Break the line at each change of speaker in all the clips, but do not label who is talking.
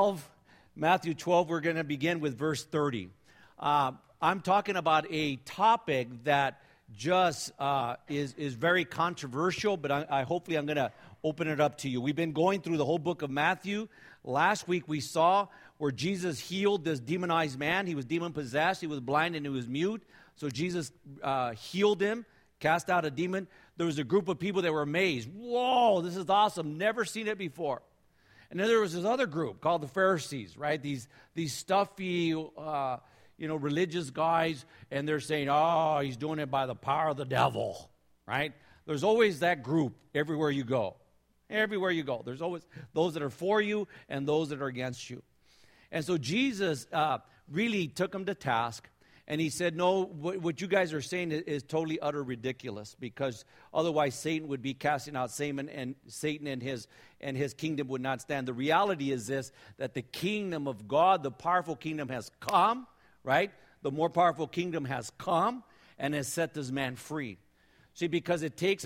12. Matthew 12, we're going to begin with verse 30. I'm talking about a topic that just is very controversial, but hopefully I'm going to open it up to you. We've been going through the whole book of Matthew. Last week we saw where Jesus healed this demonized man. He was demon-possessed. He was blind and he was mute. So Jesus healed him, cast out a demon. There was a group of people that were amazed. Whoa, this is awesome. Never seen it before. And then there was this other group called the Pharisees, right? These stuffy, religious guys, and they're saying, oh, he's doing it by the power of the devil, right? There's always that group everywhere you go. Everywhere you go. There's always those that are for you and those that are against you. And so Jesus really took them to task. And he said, no, what you guys are saying is totally utter ridiculous, because otherwise Satan would be casting out Satan and his kingdom would not stand. The reality is this, that the kingdom of God, the powerful kingdom has come, right? The more powerful kingdom has come and has set this man free. See, because it takes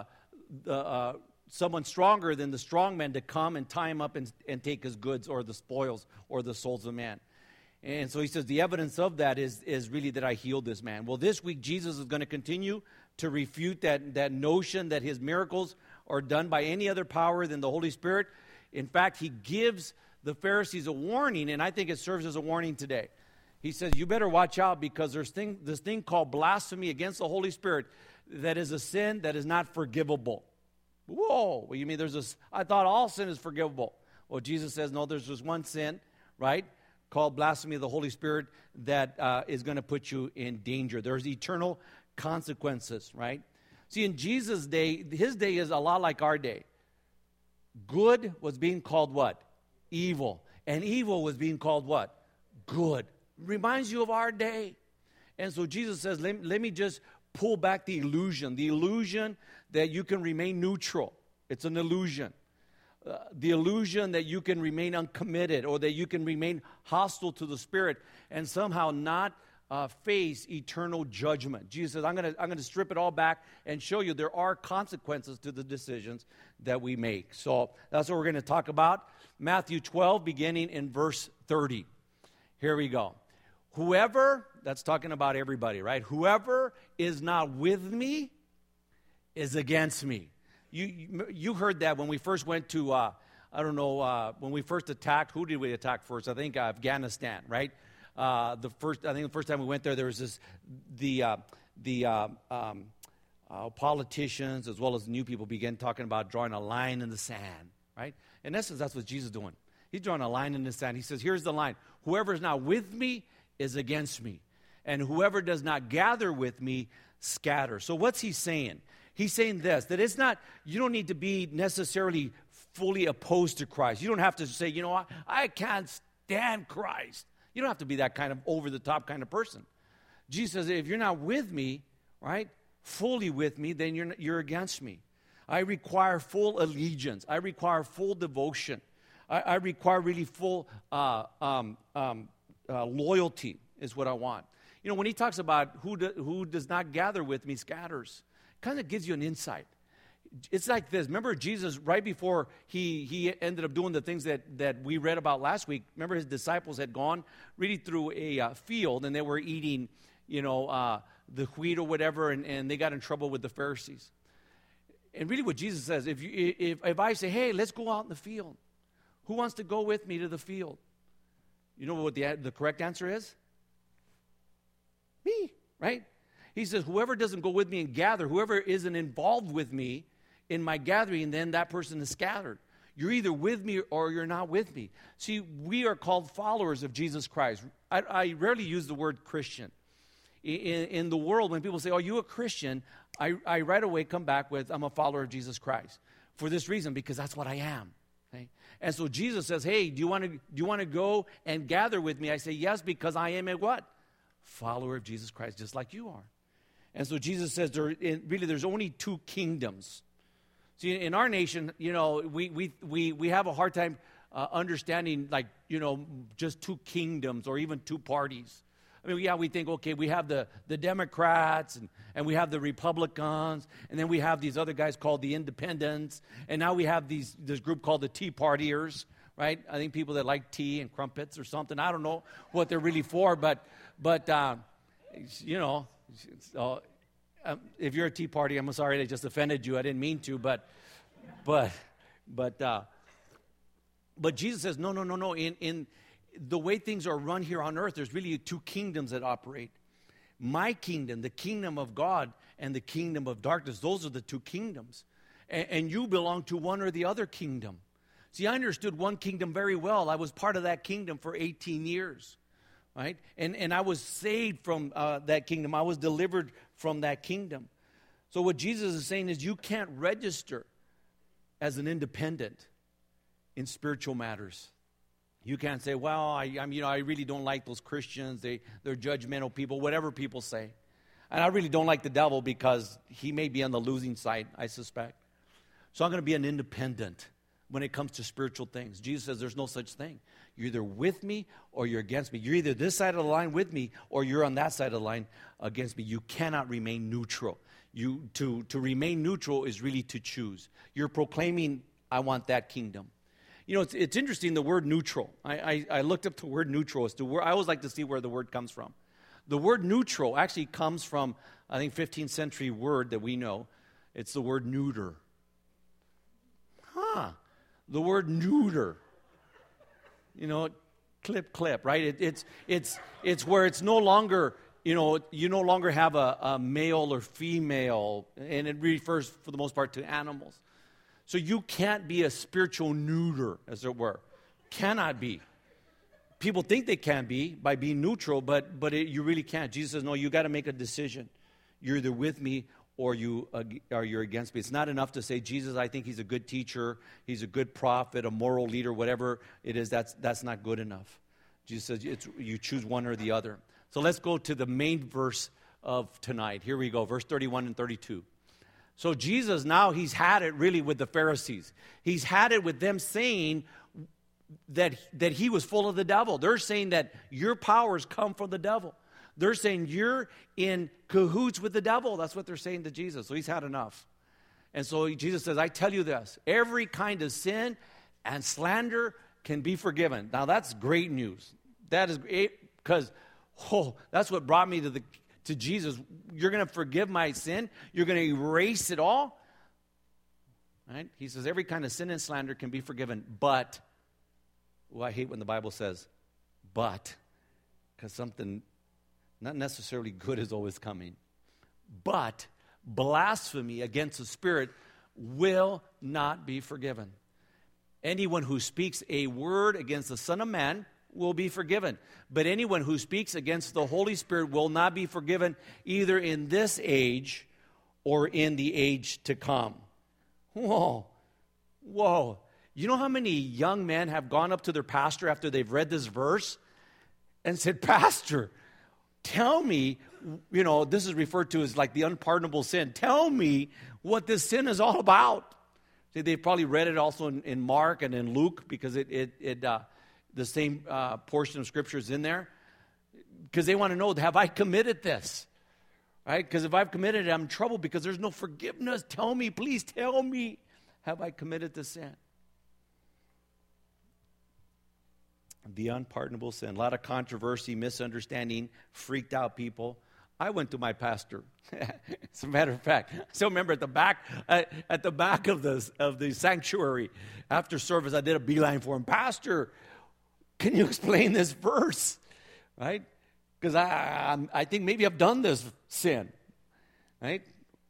someone stronger than the strong man to come and tie him up and take his goods or the spoils or the souls of man. And so he says the evidence of that is really that I healed this man. Well, this week Jesus is going to continue to refute that notion that his miracles are done by any other power than the Holy Spirit. In fact, he gives the Pharisees a warning, and I think it serves as a warning today. He says, you better watch out, because there's this thing called blasphemy against the Holy Spirit that is a sin that is not forgivable. Whoa, what do you mean I thought all sin is forgivable. Well, Jesus says, no, there's just one sin, right, called blasphemy of the Holy Spirit that is going to put you in danger. There's eternal consequences, right? See, in Jesus' day, his day is a lot like our day. Good was being called what? Evil. And evil was being called what? Good. Reminds you of our day. And so Jesus says, let me just pull back the illusion that you can remain neutral. It's an illusion. The illusion that you can remain uncommitted or that you can remain hostile to the Spirit and somehow not face eternal judgment. Jesus says, I'm going to strip it all back and show you there are consequences to the decisions that we make. So that's what we're going to talk about. Matthew 12, beginning in verse 30. Here we go. Whoever, that's talking about everybody, right? Whoever is not with me is against me. You heard that when we first went to, when we first attacked, who did we attack first? I think Afghanistan, right? The first time we went there was politicians as well as new people began talking about drawing a line in the sand, right? In essence, that's what Jesus is doing. He's drawing a line in the sand. He says, here's the line. Whoever is not with me is against me. And whoever does not gather with me scatters. So what's he saying? He's saying this, that it's not, you don't need to be necessarily fully opposed to Christ. You don't have to say, you know what, I can't stand Christ. You don't have to be that kind of over-the-top kind of person. Jesus says, if you're not with me, right, fully with me, then you're against me. I require full allegiance. I require full devotion. I require really full loyalty is what I want. You know, when he talks about who does not gather with me scatters, kind of gives you an insight. It's like this. Remember Jesus, right before he ended up doing the things that we read about last week, remember his disciples had gone really through a field and they were eating, the wheat or whatever, and they got in trouble with the Pharisees. And really what Jesus says, if I say, hey, let's go out in the field, who wants to go with me to the field? You know what the correct answer is? Me, right? He says, whoever doesn't go with me and gather, whoever isn't involved with me in my gathering, then that person is scattered. You're either with me or you're not with me. See, we are called followers of Jesus Christ. I rarely use the word Christian. In the world, when people say, are you a Christian? I right away come back with, I'm a follower of Jesus Christ. For this reason, because that's what I am. Okay? And so Jesus says, hey, do you want to go and gather with me? I say, yes, because I am a what? Follower of Jesus Christ, just like you are. And so Jesus says there's only two kingdoms. See, in our nation, we have a hard time understanding, just two kingdoms or even two parties. I mean, yeah, we think, okay, we have the Democrats and we have the Republicans, and then we have these other guys called the Independents, and now we have this group called the Tea Partiers, right? I think people that like tea and crumpets or something, I don't know what they're really for, but you know, so, if you're a tea party, I'm sorry I just offended you. I didn't mean to, but Jesus says, no. In the way things are run here on earth, there's really two kingdoms that operate. My kingdom, the kingdom of God, and the kingdom of darkness. Those are the two kingdoms. And you belong to one or the other kingdom. See, I understood one kingdom very well. I was part of that kingdom for 18 years, right? And I was saved from that kingdom. I was delivered from that kingdom. So what Jesus is saying is you can't register as an independent in spiritual matters. You can't say, well, I really don't like those Christians. They're judgmental people, whatever people say. And I really don't like the devil because he may be on the losing side, I suspect. So I'm going to be an independent when it comes to spiritual things. Jesus says there's no such thing. You're either with me or you're against me. You're either this side of the line with me or you're on that side of the line against me. You cannot remain neutral. To remain neutral is really to choose. You're proclaiming, I want that kingdom. You know, it's interesting, the word neutral. I looked up the word neutral. I always like to see where the word comes from. The word neutral actually comes from, I think, 15th century word that we know. It's the word neuter. The word neuter. You know, clip, right? It's where it's no longer, you no longer have a male or female, and it refers for the most part to animals. So you can't be a spiritual neuter, as it were. Cannot be. People think they can be by being neutral, but you really can't. Jesus says, no, you got to make a decision. You're either with me or you're against me. It's not enough to say, Jesus, I think he's a good teacher, he's a good prophet, a moral leader, whatever it is, that's not good enough. Jesus says you choose one or the other. So let's go to the main verse of tonight. Here we go, verse 31 and 32. So Jesus now, he's had it really with the Pharisees. He's had it with them saying that he was full of the devil. They're saying that your powers come from the devil. They're saying you're in cahoots with the devil. That's what they're saying to Jesus. So he's had enough. And so Jesus says, I tell you this, every kind of sin and slander can be forgiven. Now that's great news. That is great because, that's what brought me to Jesus. You're going to forgive my sin. You're going to erase it all. Right? He says every kind of sin and slander can be forgiven. But, I hate when the Bible says, but, because something not necessarily good is always coming. But blasphemy against the Spirit will not be forgiven. Anyone who speaks a word against the Son of Man will be forgiven. But anyone who speaks against the Holy Spirit will not be forgiven either in this age or in the age to come. Whoa. You know how many young men have gone up to their pastor after they've read this verse and said, Pastor, tell me, this is referred to as like the unpardonable sin. Tell me what this sin is all about. See, they probably read it also in Mark and in Luke because the same portion of Scripture is in there. Because they want to know, have I committed this? Right? Because if I've committed it, I'm in trouble because there's no forgiveness. Tell me, please tell me, have I committed the sin? The unpardonable sin. A lot of controversy, misunderstanding, freaked out people. I went to my pastor. As a matter of fact, I still remember at the back of the sanctuary after service, I did a beeline for him. Pastor, can you explain this verse? Right? Because I think maybe I've done this sin. Right?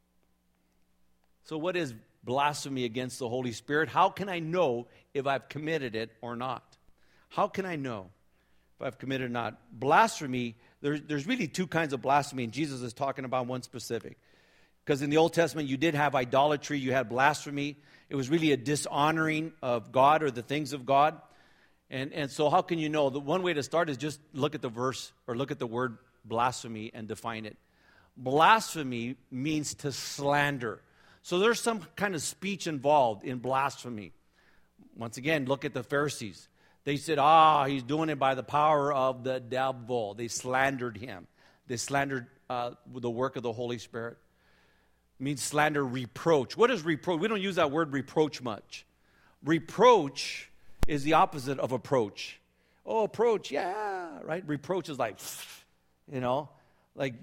So what is blasphemy against the Holy Spirit? How can I know if I've committed it or not? How can I know if I've committed or not? Blasphemy, there's really two kinds of blasphemy, and Jesus is talking about one specific. Because in the Old Testament, you did have idolatry, you had blasphemy. It was really a dishonoring of God or the things of God. And so how can you know? The one way to start is just look at the verse or look at the word blasphemy and define it. Blasphemy means to slander. So there's some kind of speech involved in blasphemy. Once again, look at the Pharisees. They said, he's doing it by the power of the devil. They slandered him. They slandered the work of the Holy Spirit. It means slander, reproach. What is reproach? We don't use that word reproach much. Reproach is the opposite of approach. Oh, approach, yeah, right? Reproach is like, like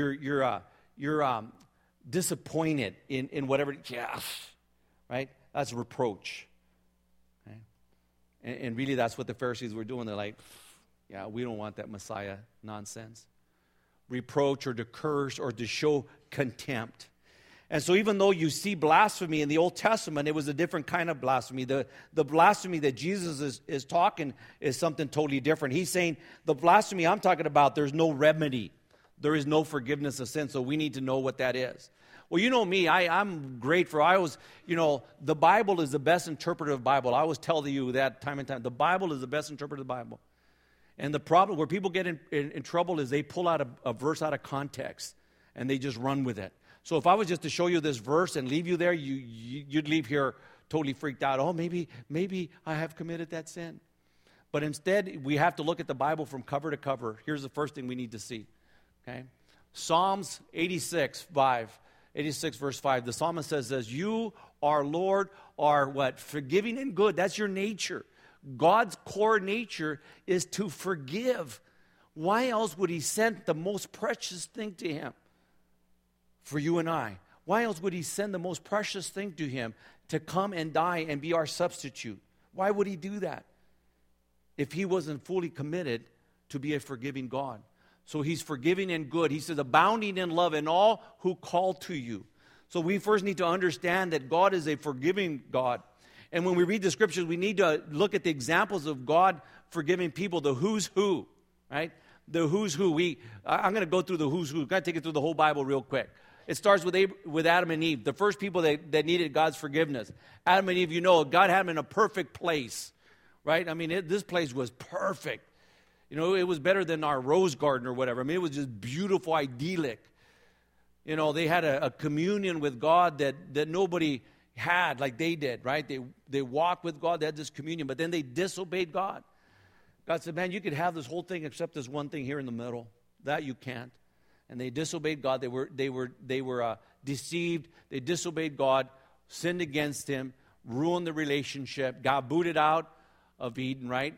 you're disappointed in whatever, yeah, right? That's reproach. Okay? And really that's what the Pharisees were doing. They're like, yeah, we don't want that Messiah nonsense. Reproach or to curse or to show contempt. And so even though you see blasphemy in the Old Testament, it was a different kind of blasphemy. The blasphemy that Jesus is talking is something totally different. He's saying the blasphemy I'm talking about, there's no remedy. There is no forgiveness of sin, so we need to know what that is. Well, you know me, I'm grateful. The Bible is the best interpretive Bible. I always tell you that time and time. The Bible is the best interpretive Bible. And the problem where people get in trouble is they pull out a verse out of context and they just run with it. So if I was just to show you this verse and leave you there, you'd leave here totally freaked out. Oh, maybe I have committed that sin. But instead, we have to look at the Bible from cover to cover. Here's the first thing we need to see. Okay, Psalms 86 verse 5. The psalmist says, "You, our Lord, are what? Forgiving and good." That's your nature. God's core nature is to forgive. Why else would he send the most precious thing to him? For you and I. Why else would he send the most precious thing to him to come and die and be our substitute? Why would he do that if he wasn't fully committed to be a forgiving God? So he's forgiving and good. He says, abounding in love in all who call to you. So we first need to understand that God is a forgiving God. And when we read the scriptures, we need to look at the examples of God forgiving people, the who's who, right? The who's who. I'm going to go through the who's who. I'm going to take it through the whole Bible real quick. It starts with Adam and Eve, the first people that needed God's forgiveness. Adam and Eve, God had them in a perfect place, right? I mean, this place was perfect. It was better than our rose garden or whatever. I mean, it was just beautiful, idyllic. They had a communion with God that nobody had like they did, right? They walked with God, they had this communion, but then they disobeyed God. God said, man, you could have this whole thing except this one thing here in the middle. That you can't. And they disobeyed God. They were deceived. They disobeyed God, sinned against him, ruined the relationship, got booted out of Eden, right?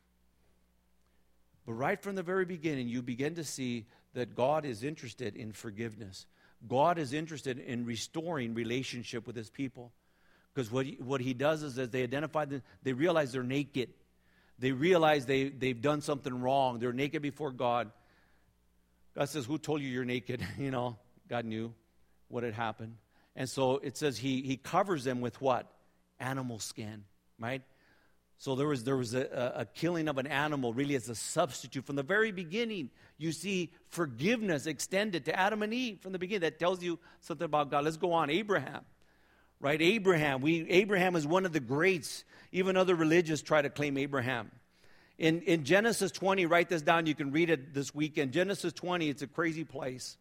But right from the very beginning, you begin to see that God is interested in forgiveness. God is interested in restoring relationship with his people. Because what he does is that they identify, they realize they're naked. They realize they've done something wrong. They're naked before God. God says, who told you you're naked? God knew what had happened. And so it says he covers them with what? Animal skin, right? So there was a killing of an animal really as a substitute. From the very beginning, you see forgiveness extended to Adam and Eve from the beginning. That tells you something about God. Let's go on. Abraham, right? Abraham is one of the greats. Even other religions try to claim Abraham. In Genesis 20, write this down. You can read it this weekend. Genesis 20, it's a crazy place.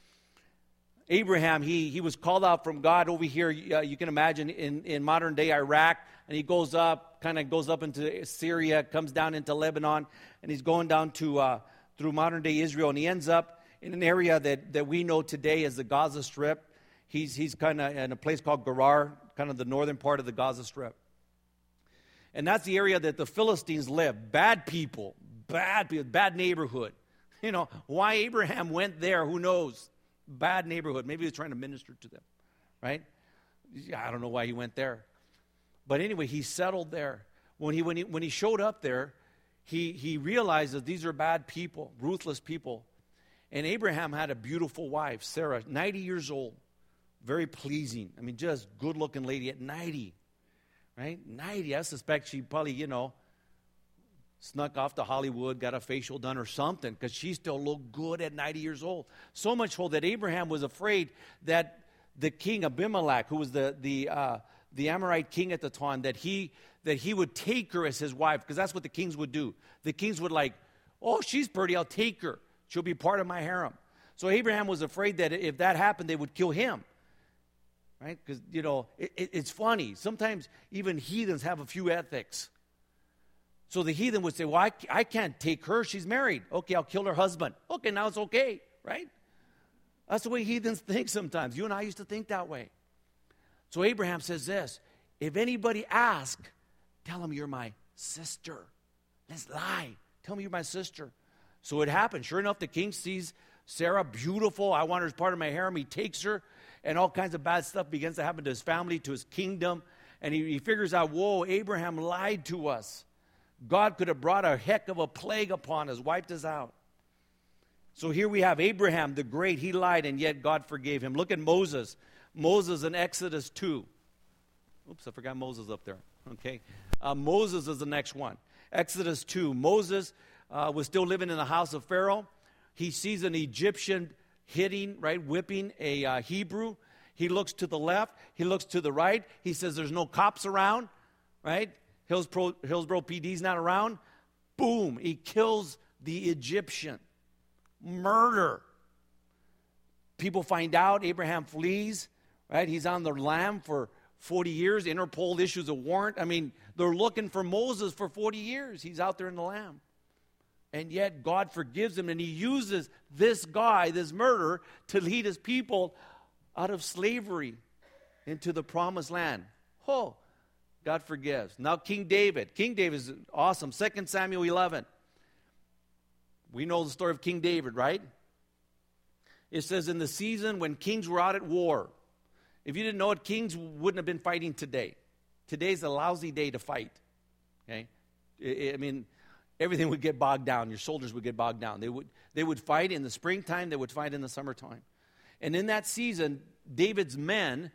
Abraham, he was called out from God over here. You can imagine in modern day Iraq. And he goes up into Syria, comes down into Lebanon, and he's going down to through modern day Israel, and he ends up in an area that we know today as the Gaza Strip. He's kind of in a place called Gerar, kind of the northern part of the Gaza Strip. And that's the area that the Philistines live. Bad people, bad neighborhood. Why Abraham went there, who knows? Bad neighborhood. Maybe he was trying to minister to them, right? I don't know why he went there. But anyway, he settled there. When he showed up there, he realized that these are bad people, ruthless people. And Abraham had a beautiful wife, Sarah, 90 years old, very pleasing. I mean, just good-looking lady at 90, right? 90. I suspect she probably, snuck off to Hollywood, got a facial done or something, because she still looked good at 90 years old. So much so that Abraham was afraid that the king Abimelech, who was the Amorite king at the time, that he would take her as his wife, because that's what the kings would do. The kings would oh, she's pretty, I'll take her. She'll be part of my harem. So Abraham was afraid that if that happened, they would kill him. Right? Because, it's funny. Sometimes even heathens have a few ethics. So the heathen would say, well, I can't take her. She's married. Okay, I'll kill her husband. Okay, now it's okay, right? That's the way heathens think sometimes. You and I used to think that way. So Abraham says this, if anybody asks, tell them you're my sister. Let's lie. Tell me you're my sister. So it happened. Sure enough, the king sees Sarah, beautiful. I want her as part of my harem. He takes her, and all kinds of bad stuff begins to happen to his family, to his kingdom. And he figures out, whoa, Abraham lied to us. God could have brought a heck of a plague upon us, wiped us out. So here we have Abraham the great. He lied, and yet God forgave him. Look at Moses. Moses in Exodus 2. Oops, I forgot Moses up there. Okay. Moses is the next one. Exodus 2. Moses was still living in the house of Pharaoh. He sees an Egyptian whipping a Hebrew. He looks to the left. He looks to the right. He says there's no cops around, right? Hillsborough PD's not around. Boom, he kills the Egyptian. Murder. People find out. Abraham flees, right? He's on the lam for 40 years. Interpol issues a warrant. I mean, they're looking for Moses for 40 years. He's out there in the lam. And yet God forgives him, and he uses this guy, this murderer, to lead his people out of slavery into the promised land. Oh, God forgives. Now King David. King David is awesome. 2 Samuel 11. We know the story of King David, right? It says in the season when kings were out at war. If you didn't know it, kings wouldn't have been fighting today. Today's a lousy day to fight. Okay? I mean, everything would get bogged down. Your soldiers would get bogged down. They would fight in the springtime. They would fight in the summertime. And in that season, David's men,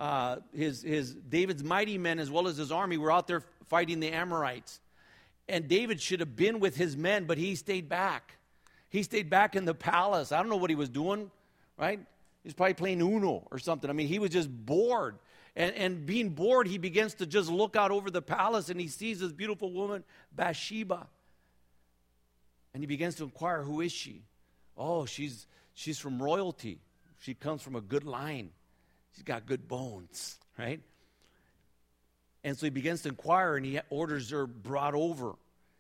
David's mighty men as well as his army were out there fighting the Amorites. And David should have been with his men, but he stayed back. He stayed back in the palace. I don't know what he was doing, right? He was probably playing Uno or something. I mean, he was just bored. And being bored, he begins to just look out over the palace, and he sees this beautiful woman, Bathsheba. And he begins to inquire, who is she? Oh, she's from royalty. She comes from a good line. She's got good bones, right? And so he begins to inquire, and he orders her brought over.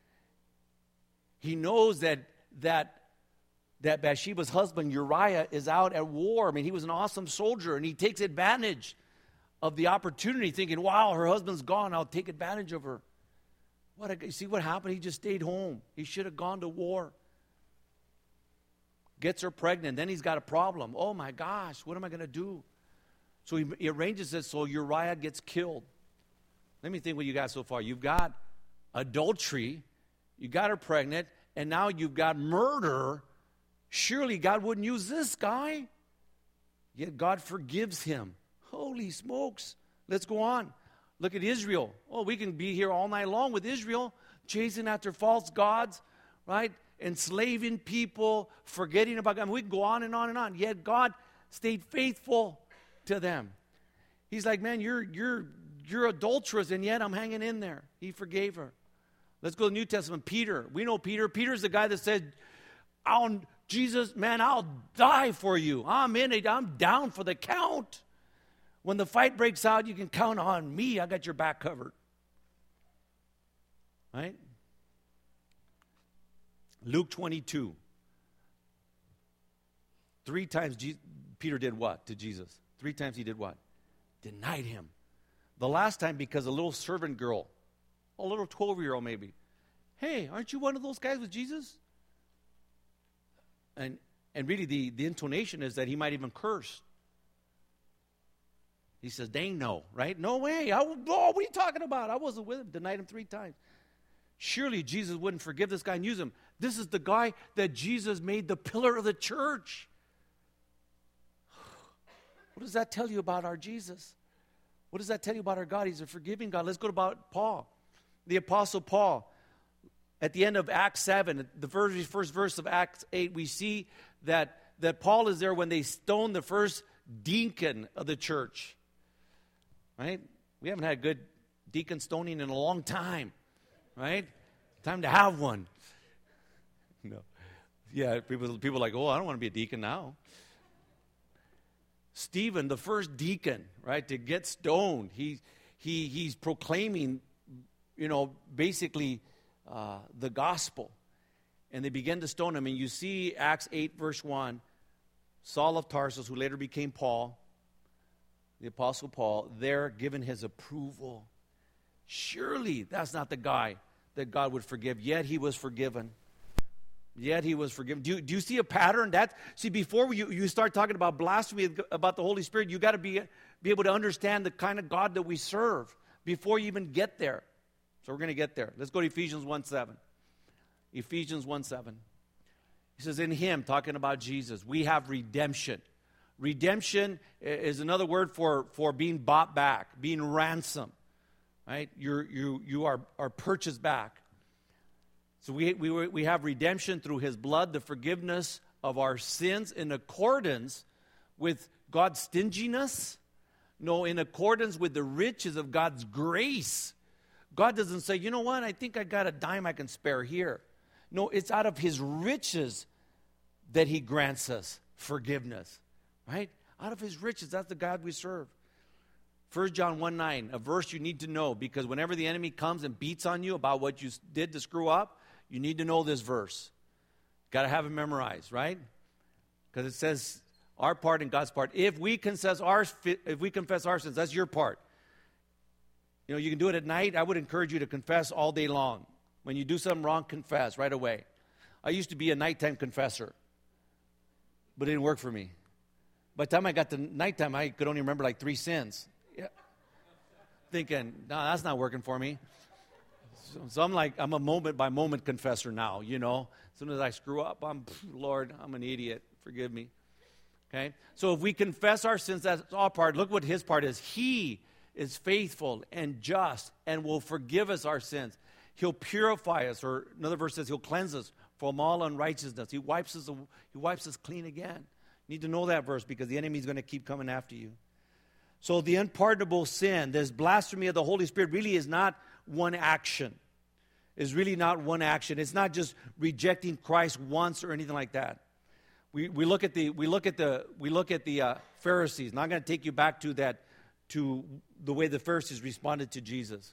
He knows that Bathsheba's husband, Uriah, is out at war. I mean, he was an awesome soldier, and he takes advantage of the opportunity, thinking, wow, her husband's gone. I'll take advantage of her. You see what happened? He just stayed home. He should have gone to war. Gets her pregnant. Then he's got a problem. Oh, my gosh, what am I going to do? So he arranges it so Uriah gets killed. Let me think what you got so far. You've got adultery. You got her pregnant. And now you've got murder. Surely God wouldn't use this guy. Yet God forgives him. Holy smokes. Let's go on. Look at Israel. Oh, we can be here all night long with Israel, chasing after false gods, right? Enslaving people, forgetting about God. I mean, we can go on and on and on. Yet God stayed faithful to them. He's like, man, you're adulterous, and yet I'm hanging in there. He forgave her. Let's go to the New Testament. Peter. We know Peter. Peter's the guy that said, Jesus, man, I'll die for you. I'm in it. I'm down for the count. When the fight breaks out, you can count on me. I got your back covered. Right? Luke 22. 3 times Peter did what to Jesus? 3 times he did what? Denied him. The last time because a little servant girl, a little 12-year-old maybe. Hey, aren't you one of those guys with Jesus? And really the intonation is that he might even curse. He says, dang no, right? No way. What are you talking about? I wasn't with him. Denied him 3 times. Surely Jesus wouldn't forgive this guy and use him. This is the guy that Jesus made the pillar of the church. What does that tell you about our Jesus? What does that tell you about our God? He's a forgiving God. Let's go about Paul. The Apostle Paul. At the end of Acts 7, the first verse of Acts 8, we see that Paul is there when they stoned the first deacon of the church. Right? We haven't had a good deacon stoning in a long time. Right? Time to have one. No. Yeah, people are like, oh, I don't want to be a deacon now. Stephen, the first deacon, right, to get stoned, he's proclaiming, basically the gospel. And they begin to stone him. And you see Acts 8, verse 1, Saul of Tarsus, who later became Paul, the Apostle Paul, there given his approval. Surely that's not the guy that God would forgive, yet he was forgiven. Yet he was forgiven. Do you see a pattern? Before you start talking about blasphemy about the Holy Spirit, you got to be able to understand the kind of God that we serve before you even get there. So we're going to get there. Let's go to Ephesians 1:7. Ephesians 1:7. He says, in him, talking about Jesus, we have redemption. Redemption is another word for being bought back, being ransomed. Right? You are purchased back. So we have redemption through his blood, the forgiveness of our sins in accordance with God's stinginess. No, in accordance with the riches of God's grace. God doesn't say, you know what, I think I got a dime I can spare here. No, it's out of his riches that he grants us forgiveness. Right? Out of his riches, that's the God we serve. 1 John 1:9, a verse you need to know, because whenever the enemy comes and beats on you about what you did to screw up, you need to know this verse. Got to have it memorized, right? Because it says our part and God's part. If we confess our sins, that's your part. You know, you can do it at night. I would encourage you to confess all day long. When you do something wrong, confess right away. I used to be a nighttime confessor, but it didn't work for me. By the time I got to nighttime, I could only remember like 3 sins. Yeah. Thinking, no, that's not working for me. So I'm a moment-by-moment confessor now, you know. As soon as I screw up, Lord, I'm an idiot. Forgive me. Okay? So if we confess our sins, that's our part. Look what his part is. He is faithful and just and will forgive us our sins. He'll purify us, or another verse says he'll cleanse us from all unrighteousness. He wipes us clean again. You need to know that verse because the enemy is going to keep coming after you. So the unpardonable sin, this blasphemy of the Holy Spirit really is not one action. It's really not one action. It's not just rejecting Christ once or anything like that. We look at the Pharisees. And I'm going to take you back to the way the Pharisees responded to Jesus.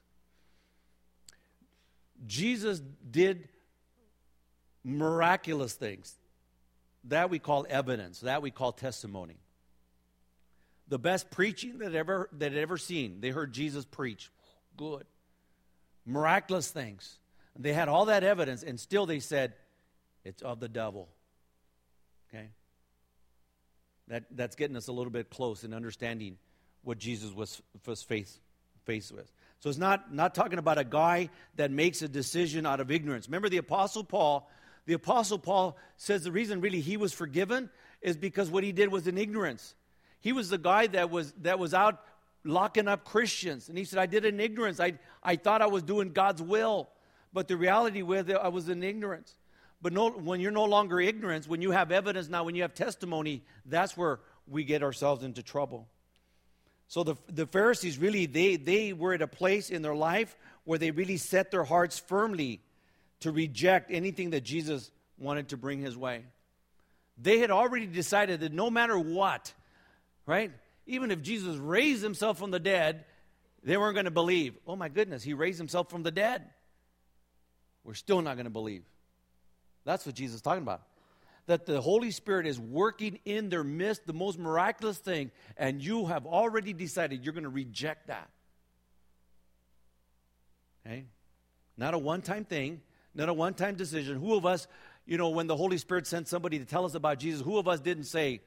Jesus did miraculous things. That we call evidence. That we call testimony. The best preaching that ever seen. They heard Jesus preach. Good. Miraculous things. They had all that evidence, and still they said, it's of the devil. Okay? That's getting us a little bit close in understanding what Jesus was faced with. So it's not talking about a guy that makes a decision out of ignorance. Remember the Apostle Paul? The Apostle Paul says the reason really he was forgiven is because what he did was in ignorance. He was the guy that was out locking up Christians. And he said, I did it in ignorance. I thought I was doing God's will. But the reality was I was in ignorance. But when you're no longer ignorant, when you have evidence now, when you have testimony, that's where we get ourselves into trouble. So the Pharisees really, they were at a place in their life where they really set their hearts firmly to reject anything that Jesus wanted to bring his way. They had already decided that no matter what, right? Even if Jesus raised himself from the dead, they weren't going to believe. Oh my goodness, he raised himself from the dead. We're still not going to believe. That's what Jesus is talking about. That the Holy Spirit is working in their midst, the most miraculous thing, and you have already decided you're going to reject that. Okay? Not a one-time thing, not a one-time decision. Who of us, when the Holy Spirit sent somebody to tell us about Jesus, who of us didn't say,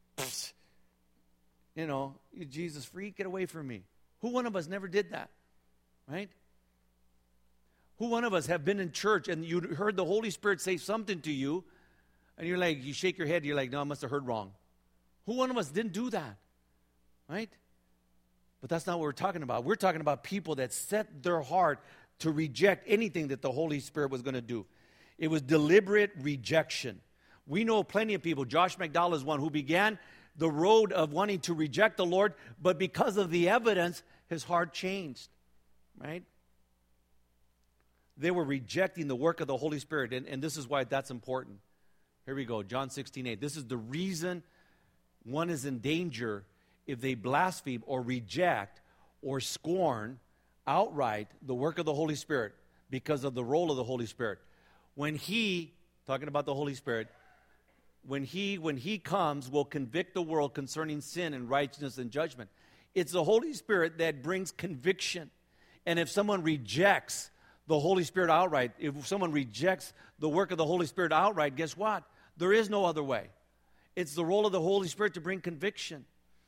Jesus, freak, get away from me. Who one of us never did that? Right? Who one of us have been in church and you heard the Holy Spirit say something to you, and you're like, you shake your head, you're like, no, I must have heard wrong. Who one of us didn't do that? Right? But that's not what we're talking about. We're talking about people that set their heart to reject anything that the Holy Spirit was going to do. It was deliberate rejection. We know plenty of people. Josh McDowell is one who began the road of wanting to reject the Lord, but because of the evidence, his heart changed. Right? They were rejecting the work of the Holy Spirit, and this is why that's important. Here we go, John 16:8. This is the reason one is in danger if they blaspheme or reject or scorn outright the work of the Holy Spirit because of the role of the Holy Spirit. When he, talking about the Holy Spirit, when he comes, will convict the world concerning sin and righteousness and judgment. It's the Holy Spirit that brings conviction. And if someone rejects the Holy Spirit outright, if someone rejects the work of the Holy Spirit outright, guess what? There is no other way. It's the role of the Holy Spirit to bring conviction.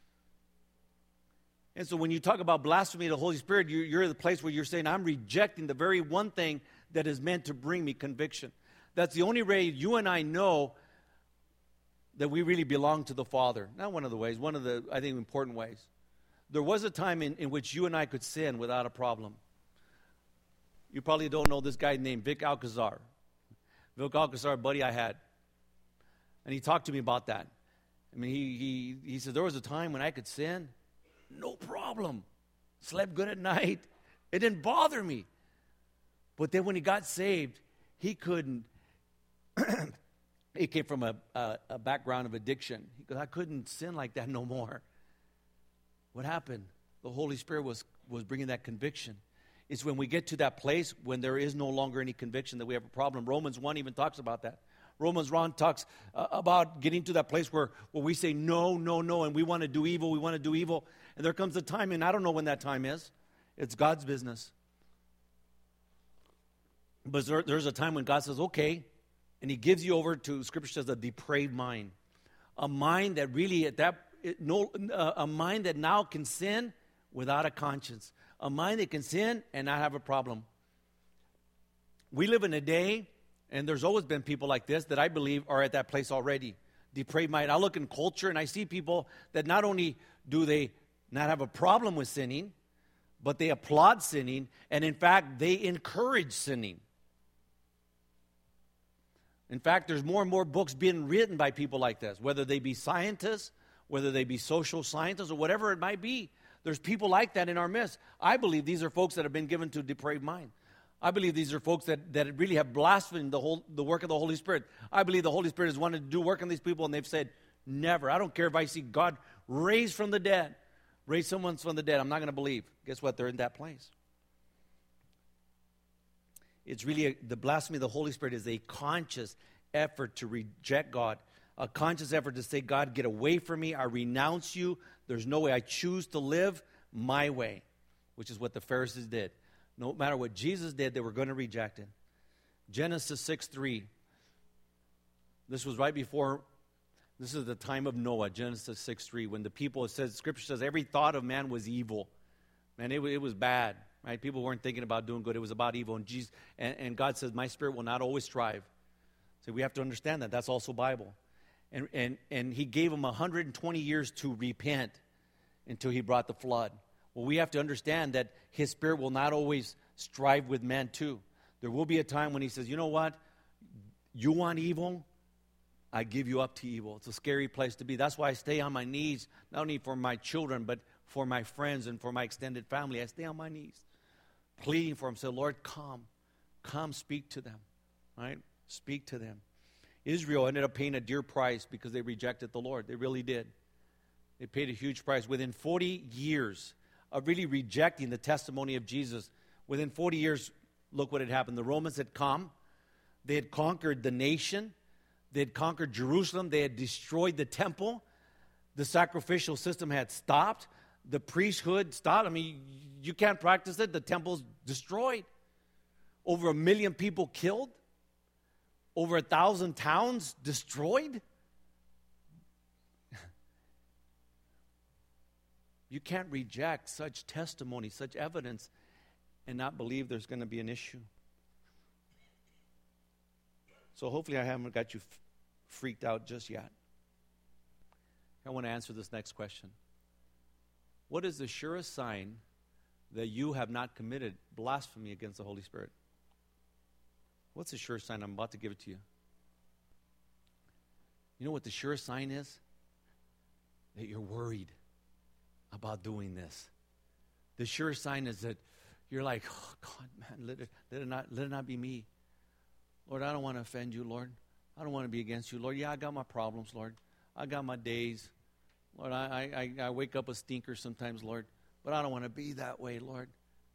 And so when you talk about blasphemy of the Holy Spirit, you're at the place where you're saying, I'm rejecting the very one thing that is meant to bring me conviction. That's the only way you and I know that we really belong to the Father. Not one of the ways, one of the, I think, important ways. There was a time in which you and I could sin without a problem. You probably don't know this guy named Vic Alcazar. Vic Alcazar, a buddy I had. And he talked to me about that. I mean, he said, there was a time when I could sin. No problem. Slept good at night. It didn't bother me. But then when he got saved, he couldn't. He came from a background of addiction. He goes, I couldn't sin like that no more. What happened? The Holy Spirit was bringing that conviction. It's when we get to that place when there is no longer any conviction that we have a problem. Romans 1 even talks about that. Romans 1 talks about getting to that place where we say no, no, no, and we want to do evil, we want to do evil. And there comes a time, and I don't know when that time is. It's God's business. But there's a time when God says, okay, and he gives you over to, Scripture says, a depraved mind. A mind that really, a mind that now can sin without a conscience. A mind that can sin and not have a problem. We live in a day, and there's always been people like this that I believe are at that place already. Depraved mind. I look in culture and I see people that not only do they not have a problem with sinning, but they applaud sinning, and in fact, they encourage sinning. In fact, there's more and more books being written by people like this, whether they be scientists, whether they be social scientists, or whatever it might be. There's people like that in our midst. I believe these are folks that have been given to a depraved mind. I believe these are folks that really have blasphemed the work of the Holy Spirit. I believe the Holy Spirit has wanted to do work on these people, and they've said, never. I don't care if I see God raise from the dead. Raise someone from the dead. I'm not going to believe. Guess what? They're in that place. It's really the blasphemy of the Holy Spirit is a conscious effort to reject God. A conscious effort to say, God, get away from me. I renounce you. There's no way. I choose to live my way, which is what the Pharisees did. No matter what Jesus did, they were going to reject him. Genesis 6:3. This was right before, this is the time of Noah, Genesis 6:3, when the people, Scripture says, every thought of man was evil. Man, it was bad, right? People weren't thinking about doing good. It was about evil. And God says, my spirit will not always strive. So we have to understand that. That's also Bible. And he gave them 120 years to repent until he brought the flood. Well, we have to understand that his spirit will not always strive with man too. There will be a time when he says, you know what? You want evil? I give you up to evil. It's a scary place to be. That's why I stay on my knees, not only for my children, but for my friends and for my extended family. I stay on my knees, pleading for them. Say, Lord, come speak to them, right? Speak to them. Israel ended up paying a dear price because they rejected the Lord. They really did. They paid a huge price. Within 40 years of really rejecting the testimony of Jesus, within 40 years, look what had happened. The Romans had come. They had conquered the nation. They had conquered Jerusalem. They had destroyed the temple. The sacrificial system had stopped. The priesthood stopped. I mean, you can't practice it. The temple's destroyed. Over 1 million people killed. Over 1,000 towns destroyed. You can't reject such testimony, such evidence, and not believe there's going to be an issue. So hopefully I haven't got you freaked out just yet. I want to answer this next question. What is the surest sign that you have not committed blasphemy against the Holy Spirit? What's the surest sign? I'm about to give it to you. You know what the surest sign is? That you're worried about doing this. The surest sign is that you're like, oh God, man, let it not be me. Lord, I don't want to offend you, Lord. I don't want to be against you, Lord. Yeah, I got my problems, Lord. I got my days. Lord, I wake up a stinker sometimes, Lord. But I don't want to be that way, Lord.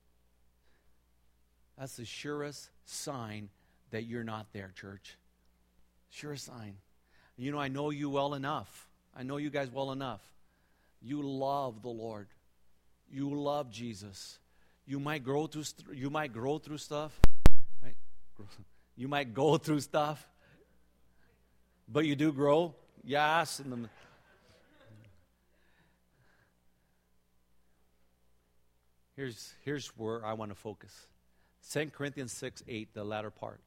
That's the surest sign that you're not there, church. Surest sign. You know, I know you well enough. I know you guys well enough. You love the Lord. You love Jesus. You might grow through stuff, right? You might go through stuff, but you do grow. Yes. Here's where I want to focus. 2 Corinthians 6:8, the latter part.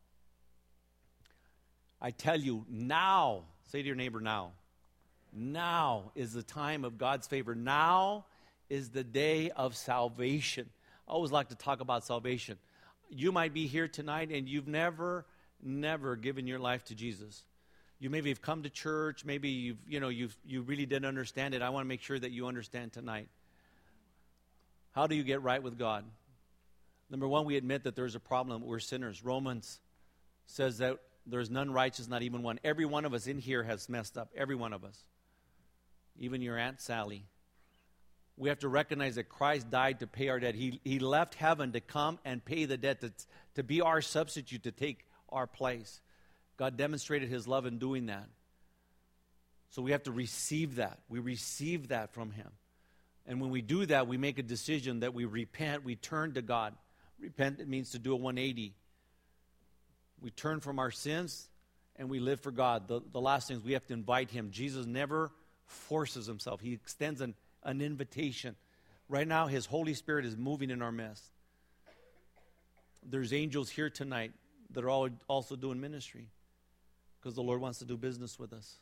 I tell you, now, say to your neighbor, now is the time of God's favor. Now is the day of salvation. I always like to talk about salvation. You might be here tonight and you've never given your life to Jesus. You maybe have come to church, maybe you really didn't understand it. I want to make sure that you understand tonight. How do you get right with God? Number one, we admit that there's a problem. We're sinners. Romans says that there's none righteous, not even one. Every one of us in here has messed up. Every one of us. Even your Aunt Sally. We have to recognize that Christ died to pay our debt. He left heaven to come and pay the debt, to be our substitute, to take our place. God demonstrated his love in doing that. So we have to receive that. We receive that from him. And when we do that, we make a decision that we repent, we turn to God. Repent, it means to do a 180. We turn from our sins and we live for God. The last thing is we have to invite him. Jesus never forces himself. He extends an invitation. Right now, his Holy Spirit is moving in our midst. There's angels here tonight that are all also doing ministry because the Lord wants to do business with us.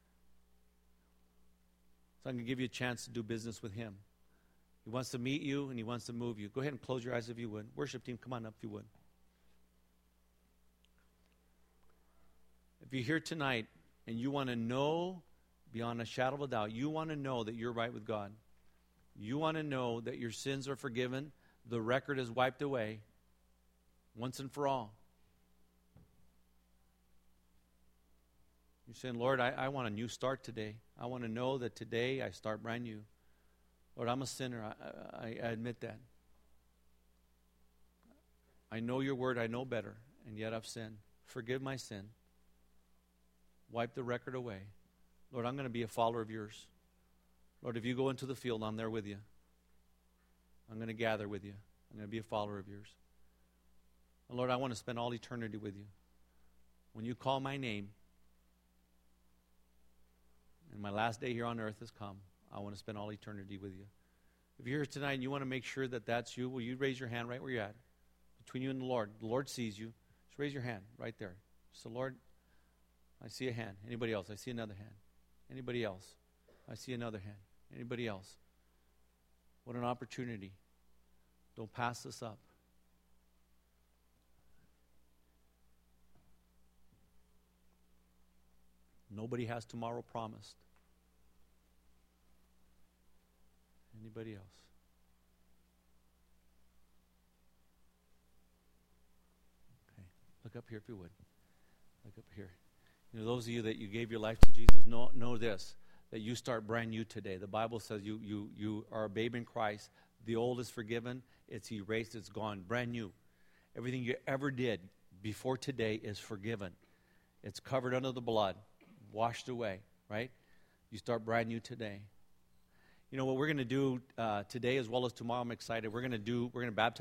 So I'm going to give you a chance to do business with him. He wants to meet you and he wants to move you. Go ahead and close your eyes if you would. Worship team, come on up if you would. If you're here tonight and you want to know beyond a shadow of a doubt, you want to know that you're right with God. You want to know that your sins are forgiven. The record is wiped away once and for all. You're saying, Lord, I want a new start today. I want to know that today I start brand new. Lord, I'm a sinner. I admit that. I know your word. I know better. And yet I've sinned. Forgive my sin. Wipe the record away. Lord, I'm going to be a follower of yours. Lord, if you go into the field, I'm there with you. I'm going to gather with you. I'm going to be a follower of yours. And Lord, I want to spend all eternity with you. When you call my name, and my last day here on earth has come, I want to spend all eternity with you. If you're here tonight and you want to make sure that that's you, will you raise your hand right where you're at? Between you and the Lord. The Lord sees you. Just raise your hand right there. So, Lord, I see a hand. Anybody else? I see another hand. Anybody else? I see another hand. Anybody else? What an opportunity. Don't pass this up. Nobody has tomorrow promised. Anybody else? Okay. Look up here if you would. Look up here. You know, those of you that you gave your life to Jesus, know this, that you start brand new today. The Bible says you are a babe in Christ. The old is forgiven. It's erased. It's gone. Brand new. Everything you ever did before today is forgiven. It's covered under the blood. Washed away, right? You start brand new today. You know what we're going to do today as well as tomorrow, I'm excited. We're going to baptize